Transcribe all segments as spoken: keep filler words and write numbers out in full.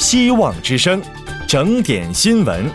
希望之声，整点新闻。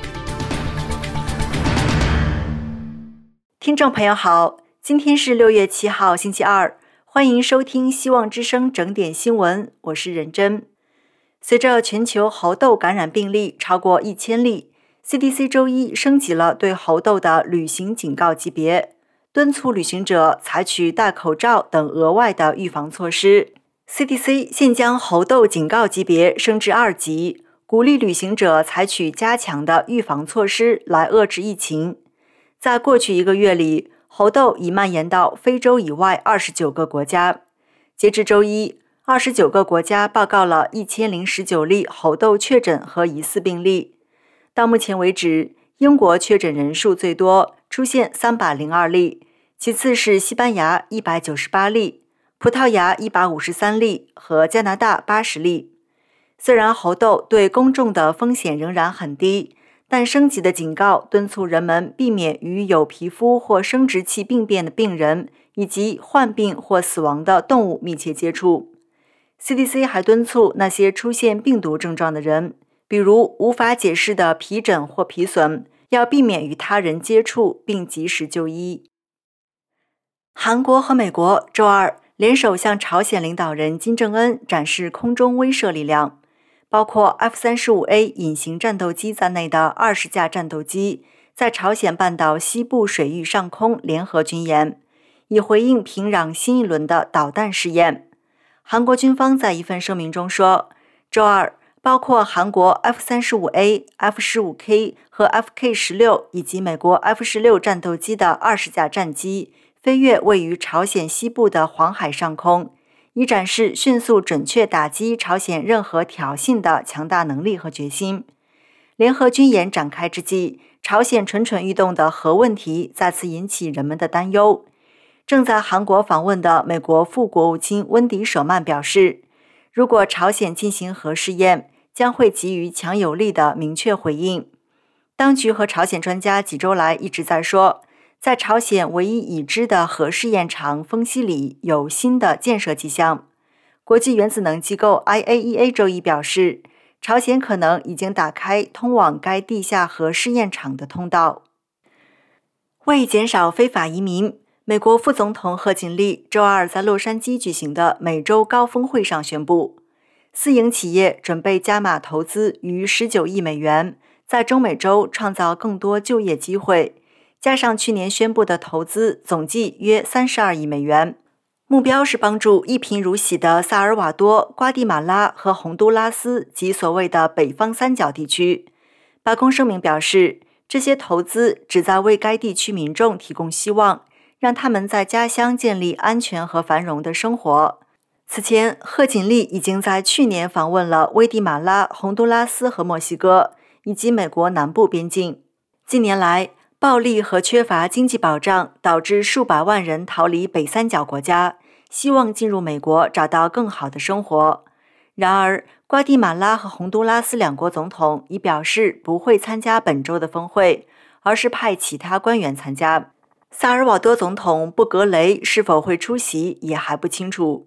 听众朋友好，今天是六月七号星期二，欢迎收听希望之声整点新闻，我是任真。随着全球猴痘感染病例超过一千例， C D C 周一升级了对猴痘的旅行警告级别，敦促旅行者采取戴口罩等额外的预防措施。 C D C 现将猴痘警告级别升至二级，鼓励旅行者采取加强的预防措施来遏制疫情。在过去一个月里，猴痘已蔓延到非洲以外二十九个国家。截至周一，二十九个国家报告了一千零十九例猴痘确诊和疑似病例。到目前为止，英国确诊人数最多，出现三百零二例，其次是西班牙一百九十八例，葡萄牙一百五十三例和加拿大八十例。虽然猴痘对公众的风险仍然很低，但升级的警告敦促人们避免与有皮肤或生殖器病变的病人以及患病或死亡的动物密切接触。C D C 还敦促那些出现病毒症状的人，比如无法解释的皮疹或皮损，要避免与他人接触并及时就医。韩国和美国周二联手向朝鲜领导人金正恩展示空中威慑力量，包括 F 三十五 A 隐形战斗机在内的二十架战斗机在朝鲜半岛西部水域上空联合军演，以回应平壤新一轮的导弹试验。韩国军方在一份声明中说，周二包括韩国 F 三十五 A、F 十五 K 和 F K 十六 以及美国 F 十六 战斗机的二十架战机飞越位于朝鲜西部的黄海上空，以展示迅速准确打击朝鲜任何挑衅的强大能力和决心。联合军演展开之际，朝鲜蠢蠢欲动的核问题再次引起人们的担忧。正在韩国访问的美国副国务卿温迪·舍曼表示，如果朝鲜进行核试验，将会给予强有力的明确回应。当局和朝鲜专家几周来一直在说，在朝鲜唯一已知的核试验场丰溪里有新的建设迹象。国际原子能机构 I A E A 周一表示，朝鲜可能已经打开通往该地下核试验场的通道。为减少非法移民，美国副总统贺锦丽周二在洛杉矶举行的美洲高峰会上宣布，私营企业准备加码投资逾十九亿美元，在中美洲创造更多就业机会，加上去年宣布的投资，总计约三十二亿美元。目标是帮助一贫如洗的萨尔瓦多、瓜地马拉和洪都拉斯及所谓的北方三角地区。白宫声明表示，这些投资旨在为该地区民众提供希望，让他们在家乡建立安全和繁荣的生活。此前，贺锦丽已经在去年访问了危地马拉、洪都拉斯和墨西哥，以及美国南部边境。近年来，暴力和缺乏经济保障导致数百万人逃离北三角国家，希望进入美国找到更好的生活。然而，瓜地马拉和洪都拉斯两国总统已表示不会参加本周的峰会，而是派其他官员参加。萨尔瓦多总统布格雷是否会出席也还不清楚。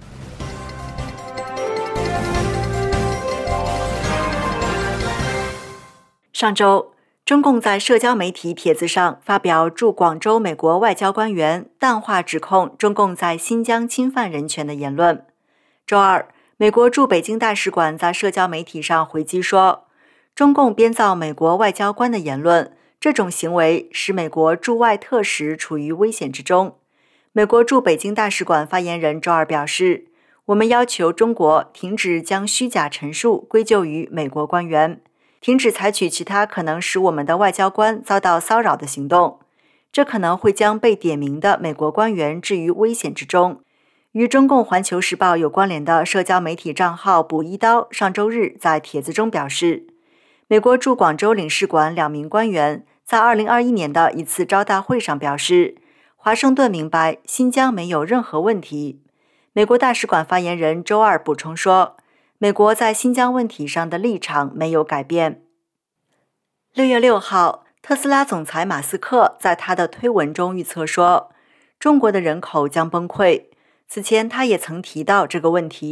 上周，中共在社交媒体帖子上发表驻广州美国外交官员淡化指控中共在新疆侵犯人权的言论。周二，美国驻北京大使馆在社交媒体上回击说，中共编造美国外交官的言论，这种行为使美国驻外特使处于危险之中。美国驻北京大使馆发言人周二表示，我们要求中国停止将虚假陈述归咎于美国官员，停止采取其他可能使我们的外交官遭到骚扰的行动，这可能会将被点名的美国官员置于危险之中。与中共环球时报有关联的社交媒体账号补一刀上周日在帖子中表示，美国驻广州领事馆两名官员在二零二一年的一次招待会上表示，华盛顿明白新疆没有任何问题。美国大使馆发言人周二补充说，美国在新疆问题上的立场没有改变。六月六号，特斯拉总裁马斯克在他的推文中预测说，中国的人口将崩溃。此前他也曾提到这个问题，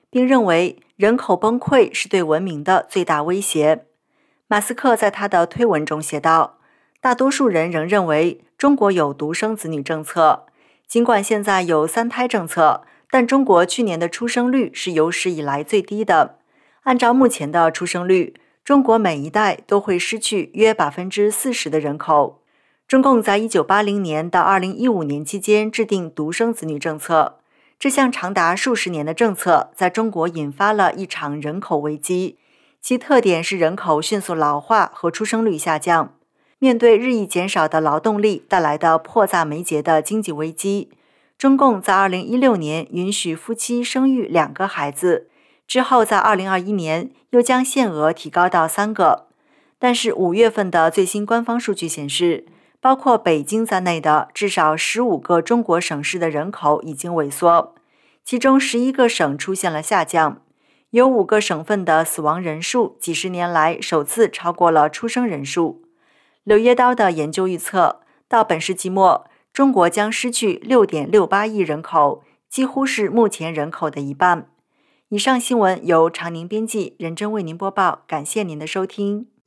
并认为人口崩溃是对文明的最大威胁。马斯克在他的推文中写道，大多数人仍认为中国有独生子女政策，尽管现在有三胎政策，但中国去年的出生率是有史以来最低的。按照目前的出生率，中国每一代都会失去约 百分之四十 的人口。中共在一九八零年到二零一五年期间制定独生子女政策，这项长达数十年的政策在中国引发了一场人口危机，其特点是人口迅速老化和出生率下降。面对日益减少的劳动力带来的迫在眉睫的经济危机，中共在二零一六年允许夫妻生育两个孩子，之后在二零二一年又将限额提高到三个。但是五月份的最新官方数据显示，包括北京在内的至少十五个中国省市的人口已经萎缩，其中十一个省出现了下降，有五个省份的死亡人数几十年来首次超过了出生人数。柳叶刀的研究预测，到本世纪末，中国将失去 六点六八亿人口，几乎是目前人口的一半。以上新闻由常宁编辑，任真为您播报，感谢您的收听。